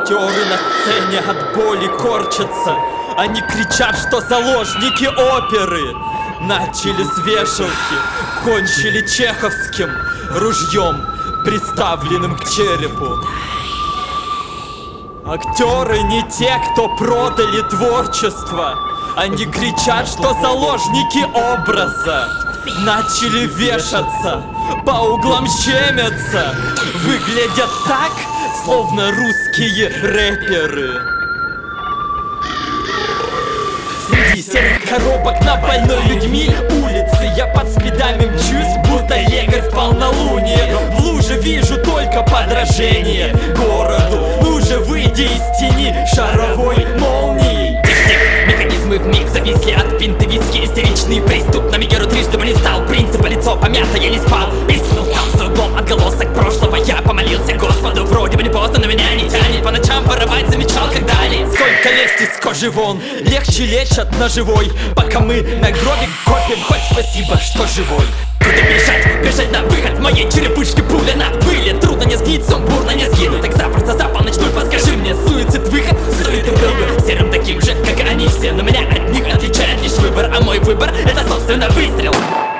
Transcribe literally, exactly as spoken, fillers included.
Актеры на сцене от боли корчатся. Они кричат, что заложники оперы. Начали с вешалки, кончили чеховским ружьем, приставленным к черепу. Актеры не те, кто продали творчество. Они кричат, что заложники образа. Начали вешаться, по углам щемятся. Выглядят так, словно русские рэперы. Среди серых коробок на больной людьми улицы я под спидами мчусь, будто егорь в полнолуние. В луже вижу только подражение городу. Ну же, выйди из тени шаровой молнии. Механизмы вмиг зависли от пинты виски. Истеричный приступ на Мегеру трижды блистал. Принципа лицо помято, я не спал. Пискнул там за углом отголосок прошлого. Я помолился Господу, вроде бы не поздно, но меня не тянет. По ночам воровать замечал, когда ли. Сколько лезть из кожи вон, легче лечат на живой. Пока мы на гробе копим, хоть спасибо, что живой. Куда бежать? Бежать на выход, в моей черепушке пуля на вылет. Трудно не сгнить, сумбурно не сгину. Так запросто за полночь нуль, подскажи мне, суицид выход? Суицид был бы серым таким же, как и они все. Но меня от них отличает лишь выбор, а мой выбор — это собственно выстрел.